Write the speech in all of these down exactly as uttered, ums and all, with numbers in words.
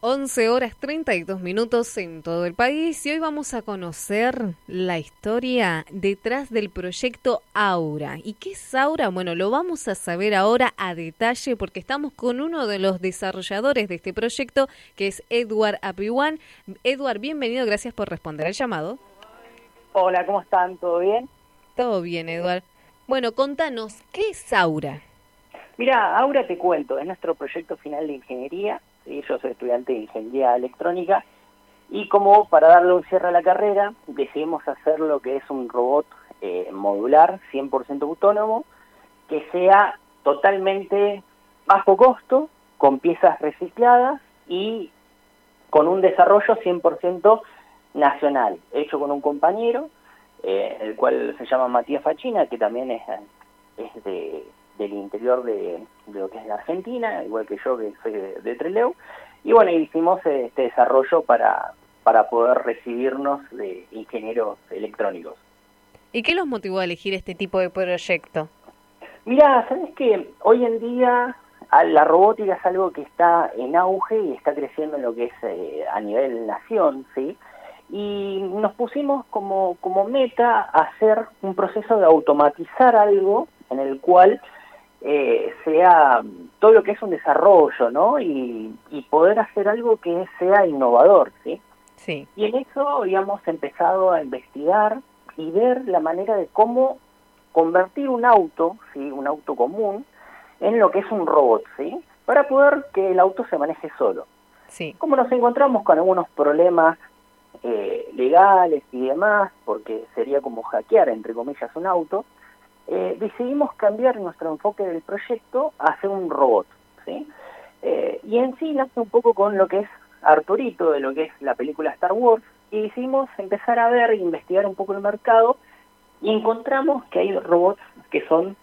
once horas treinta y dos minutos en todo el país y hoy vamos a conocer la historia detrás del proyecto Aura. ¿Y qué es Aura? Bueno, lo vamos a saber ahora a detalle porque estamos con uno de los desarrolladores de este proyecto, que es Edward Apiwan. Edward, bienvenido, gracias por responder al llamado. Hola, ¿cómo están? ¿Todo bien? Todo bien, Edward. Bueno, contanos, ¿qué es Aura? Mira, Aura te cuento, es nuestro proyecto final de ingeniería. ¿Sí? Yo soy estudiante de ingeniería electrónica y como para darle un cierre a la carrera decidimos hacer lo que es un robot eh, modular, cien por ciento autónomo, que sea totalmente bajo costo, con piezas recicladas y con un desarrollo cien por ciento nacional, hecho con un compañero, eh, el cual se llama Matías Fachina, que también es, es de... del interior de, de lo que es la Argentina, igual que yo que soy de, de Trelew, y bueno, hicimos este desarrollo para, para poder recibirnos de ingenieros electrónicos. ¿Y qué los motivó a elegir este tipo de proyecto? Mira, sabes que hoy en día la robótica es algo que está en auge y está creciendo en lo que es eh, a nivel nación, ¿sí? Y nos pusimos como, como meta hacer un proceso de automatizar algo en el cual Eh, sea todo lo que es un desarrollo, ¿no? Y, y poder hacer algo que sea innovador, ¿sí? Sí. Y en eso habíamos empezado a investigar y ver la manera de cómo convertir un auto, ¿sí? Un auto común, en lo que es un robot, ¿sí? Para poder que el auto se maneje solo. Sí. Como nos encontramos con algunos problemas eh, legales y demás, porque sería como hackear, entre comillas, un auto, Eh, decidimos cambiar nuestro enfoque del proyecto a hacer un robot, ¿sí? Eh, y en sí nace un poco con lo que es Arturito, de lo que es la película Star Wars, y decidimos empezar a ver e investigar un poco el mercado, y encontramos que hay robots que son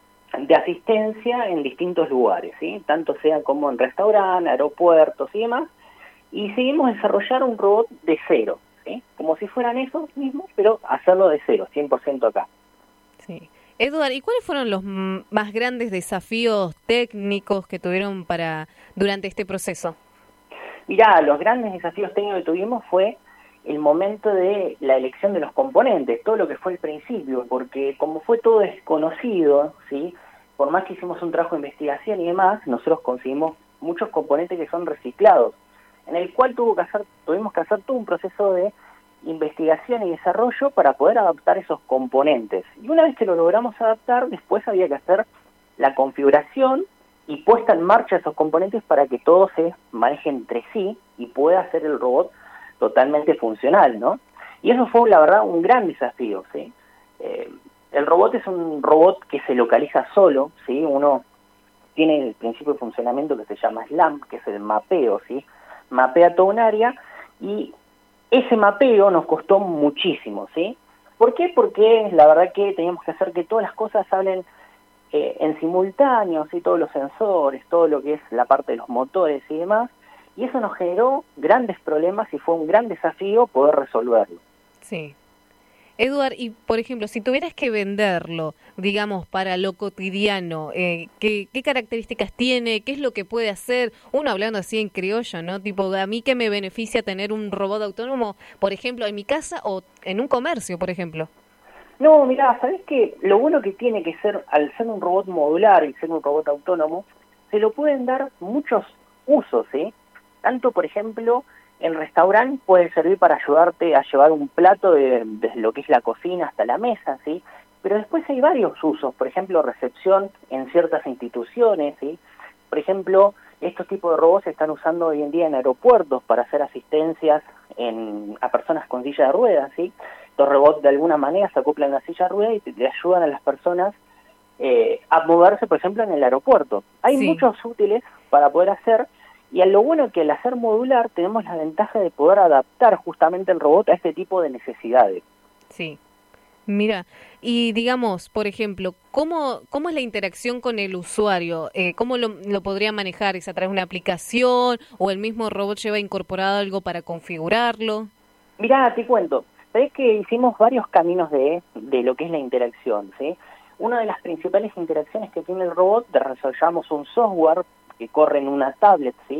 de asistencia en distintos lugares, ¿sí? Tanto sea como en restaurantes, aeropuertos y demás, y decidimos desarrollar un robot de cero, ¿sí? Como si fueran esos mismos, pero hacerlo de cero, cien por ciento acá. Sí. Edward, ¿y cuáles fueron los m- más grandes desafíos técnicos que tuvieron para durante este proceso? Mirá, los grandes desafíos técnicos que tuvimos fue el momento de la elección de los componentes, todo lo que fue el principio, porque como fue todo desconocido, ¿sí? Por más que hicimos un trabajo de investigación y demás, nosotros conseguimos muchos componentes que son reciclados, en el cual tuvo que hacer, tuvimos que hacer todo un proceso de investigación y desarrollo para poder adaptar esos componentes. Y una vez que lo logramos adaptar, después había que hacer la configuración y puesta en marcha esos componentes para que todo se maneje entre sí y pueda hacer el robot totalmente funcional, ¿no? Y eso fue, la verdad, un gran desafío, ¿sí? Eh, el robot es un robot que se localiza solo, ¿sí? Uno tiene el principio de funcionamiento que se llama SLAM, que es el mapeo, ¿sí? Mapea toda un área y ese mapeo nos costó muchísimo, ¿sí? ¿Por qué? Porque la verdad que teníamos que hacer que todas las cosas hablen eh, en simultáneo, ¿sí? Todos los sensores, todo lo que es la parte de los motores y demás, y eso nos generó grandes problemas y fue un gran desafío poder resolverlo. Sí. Edward, y por ejemplo, si tuvieras que venderlo, digamos, para lo cotidiano, eh, ¿qué, qué características tiene? ¿Qué es lo que puede hacer? Uno hablando así en criollo, ¿no? Tipo, ¿a mí qué me beneficia tener un robot autónomo, por ejemplo, en mi casa o en un comercio, por ejemplo? No, mirá, ¿sabés qué? Lo bueno que tiene que ser, al ser un robot modular y ser un robot autónomo, se lo pueden dar muchos usos, ¿sí? Tanto, por ejemplo, en restaurante puede servir para ayudarte a llevar un plato de, desde lo que es la cocina hasta la mesa, ¿sí? Pero después hay varios usos, por ejemplo, recepción en ciertas instituciones, ¿sí? Por ejemplo, estos tipos de robots se están usando hoy en día en aeropuertos para hacer asistencias en, a personas con silla de ruedas, ¿sí? Los robots de alguna manera se acoplan a la silla de ruedas y te, te ayudan a las personas eh, a moverse, por ejemplo, en el aeropuerto. Hay Sí. muchos útiles para poder hacer, y a lo bueno que al hacer modular tenemos la ventaja de poder adaptar justamente el robot a este tipo de necesidades. Sí. Mira, y digamos, por ejemplo, ¿cómo, cómo es la interacción con el usuario? Eh, ¿Cómo lo, lo podría manejar? ¿Es a través de una aplicación o el mismo robot lleva incorporado algo para configurarlo? Mirá, te cuento, sabés que hicimos varios caminos de, de lo que es la interacción, ¿sí? Una de las principales interacciones que tiene el robot, desarrollamos un software que corre en una tablet, ¿sí?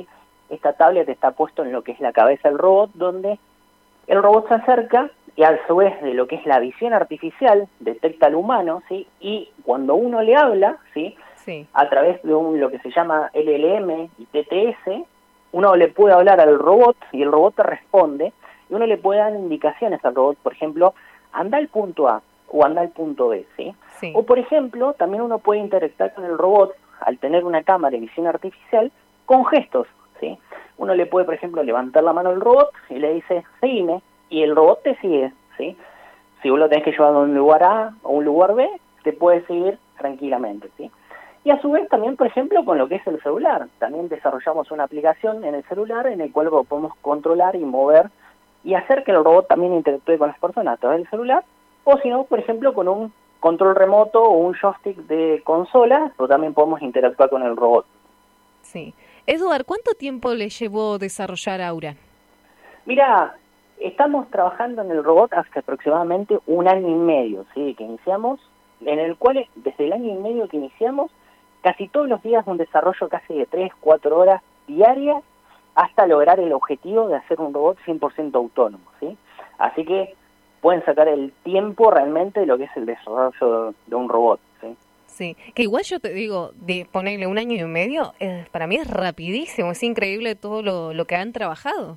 esta tablet está puesto en lo que es la cabeza del robot, donde el robot se acerca y a su vez de lo que es la visión artificial detecta al humano, ¿sí? Y cuando uno le habla, ¿sí? Sí. A través de un, lo que se llama L L M y T T S, uno le puede hablar al robot y el robot te responde, y uno le puede dar indicaciones al robot, por ejemplo, anda al punto A o anda al punto B, ¿sí? Sí. O por ejemplo, también uno puede interactuar con el robot al tener una cámara de visión artificial con gestos, ¿sí? Uno le puede, por ejemplo, levantar la mano al robot y le dice, seguime, y el robot te sigue, ¿sí? Si vos lo tenés que llevar a un lugar A o un lugar B, te puede seguir tranquilamente, ¿sí? Y a su vez también, por ejemplo, con lo que es el celular. También desarrollamos una aplicación en el celular en el cual lo podemos controlar y mover y hacer que el robot también interactúe con las personas a través del celular, o si no, por ejemplo, con un control remoto o un joystick de consola, pero también podemos interactuar con el robot. Sí. Eduard, ¿cuánto tiempo le llevó desarrollar Aura? Mira, estamos trabajando en el robot hace aproximadamente un año y medio, ¿sí? Que iniciamos, en el cual desde el año y medio que iniciamos, casi todos los días un desarrollo casi de tres, cuatro horas diarias hasta lograr el objetivo de hacer un robot cien por ciento autónomo, ¿sí? Así que pueden sacar el tiempo realmente de lo que es el desarrollo de un robot, ¿sí? Sí, que igual yo te digo, de ponerle un año y medio, eh, para mí es rapidísimo, es increíble todo lo, lo que han trabajado.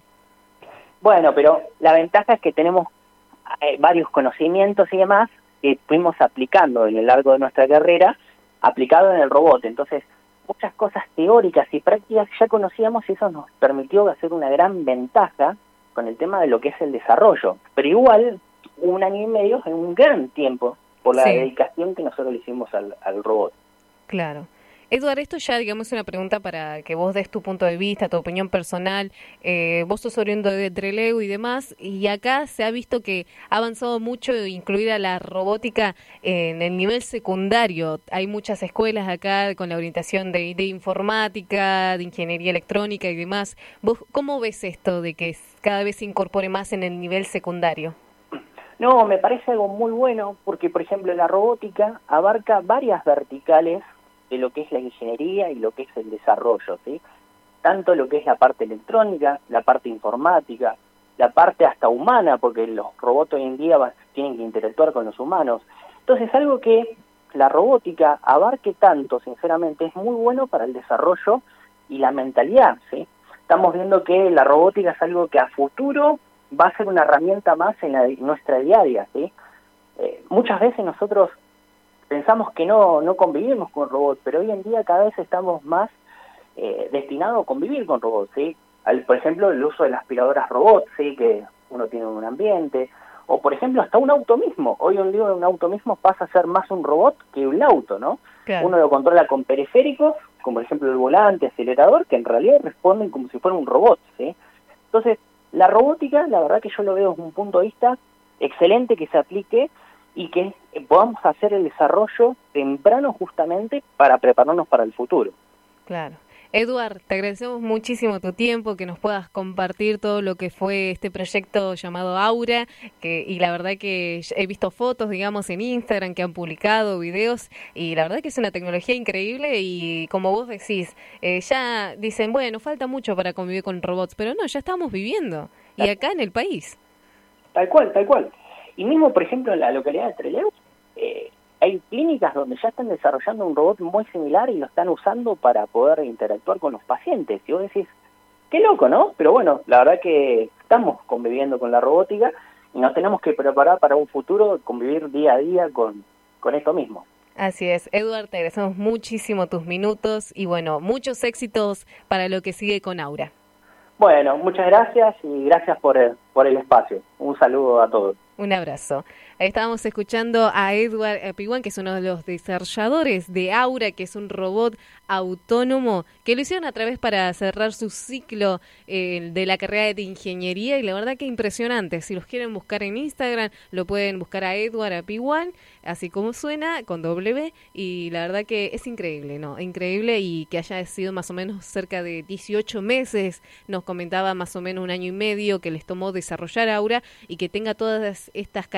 Bueno, pero la ventaja es que tenemos eh, varios conocimientos y demás que fuimos aplicando a lo largo de nuestra carrera, aplicado en el robot. Entonces, muchas cosas teóricas y prácticas ya conocíamos y eso nos permitió hacer una gran ventaja con el tema de lo que es el desarrollo. Pero igual, un año y medio es un gran tiempo por la Sí. dedicación que nosotros le hicimos al, al robot. Claro. Eduard, esto ya, digamos, es una pregunta para que vos des tu punto de vista, tu opinión personal. Eh, vos sos oriundo de Trelew y demás, y acá se ha visto que ha avanzado mucho, incluida la robótica en el nivel secundario. Hay muchas escuelas acá con la orientación de, de informática, de ingeniería electrónica y demás. ¿Vos cómo ves esto de que cada vez se incorpore más en el nivel secundario? No, me parece algo muy bueno porque, por ejemplo, la robótica abarca varias verticales de lo que es la ingeniería y lo que es el desarrollo, ¿sí? Tanto lo que es la parte electrónica, la parte informática, la parte hasta humana, porque los robots hoy en día va, tienen que interactuar con los humanos. Entonces, algo que la robótica abarque tanto, sinceramente, es muy bueno para el desarrollo y la mentalidad, ¿sí? Estamos viendo que la robótica es algo que a futuro va a ser una herramienta más en, la, en nuestra diaria, ¿sí? Eh, muchas veces nosotros pensamos que no, no convivimos con robots, pero hoy en día cada vez estamos más eh, destinados a convivir con robots, ¿sí? Al, por ejemplo, el uso de las aspiradoras robots, ¿sí? Que uno tiene un ambiente, o por ejemplo hasta un auto mismo. Hoy en día un auto mismo pasa a ser más un robot que un auto, ¿no? Claro. Uno lo controla con periféricos, como por ejemplo el volante, acelerador, que en realidad responden como si fuera un robot, ¿sí? Entonces, la robótica, la verdad que yo lo veo desde un punto de vista excelente que se aplique y que podamos hacer el desarrollo temprano justamente para prepararnos para el futuro. Claro. Eduard, te agradecemos muchísimo tu tiempo, que nos puedas compartir todo lo que fue este proyecto llamado Aura, que, y la verdad que he visto fotos, digamos, en Instagram que han publicado, videos, y la verdad que es una tecnología increíble y como vos decís, eh, ya dicen, bueno, falta mucho para convivir con robots, pero no, ya estamos viviendo, y acá en el país. Tal cual, tal cual. Y mismo, por ejemplo, en la localidad de Trelew, eh, hay clínicas donde ya están desarrollando un robot muy similar y lo están usando para poder interactuar con los pacientes. Y vos decís, qué loco, ¿no? Pero bueno, la verdad que estamos conviviendo con la robótica y nos tenemos que preparar para un futuro, convivir día a día con, con esto mismo. Así es. Eduard, te agradecemos muchísimo tus minutos y bueno, muchos éxitos para lo que sigue con Aura. Bueno, muchas gracias y gracias por el, por el espacio. Un saludo a todos. Un abrazo. Ahí estábamos escuchando a Eduard Piguán, que es uno de los desarrolladores de Aura, que es un robot autónomo, que lo hicieron a través para cerrar su ciclo eh, de la carrera de ingeniería, y la verdad que impresionante. Si los quieren buscar en Instagram, lo pueden buscar a Eduard Piguán, así como suena, con W, y la verdad que es increíble, ¿no? Increíble, y que haya sido más o menos cerca de dieciocho meses, nos comentaba más o menos un año y medio que les tomó desarrollar Aura, y que tenga todas estas características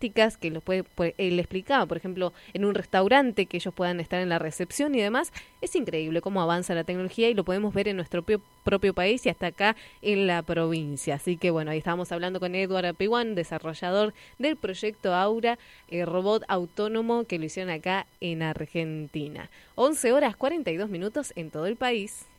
domésticas, que los puede, puede, él explicaba, por ejemplo, en un restaurante, que ellos puedan estar en la recepción y demás. Es increíble cómo avanza la tecnología y lo podemos ver en nuestro propio, propio país y hasta acá en la provincia. Así que bueno, ahí estábamos hablando con Edward Apiwan, desarrollador del proyecto Aura, el robot autónomo que lo hicieron acá en Argentina. once horas cuarenta y dos minutos en todo el país.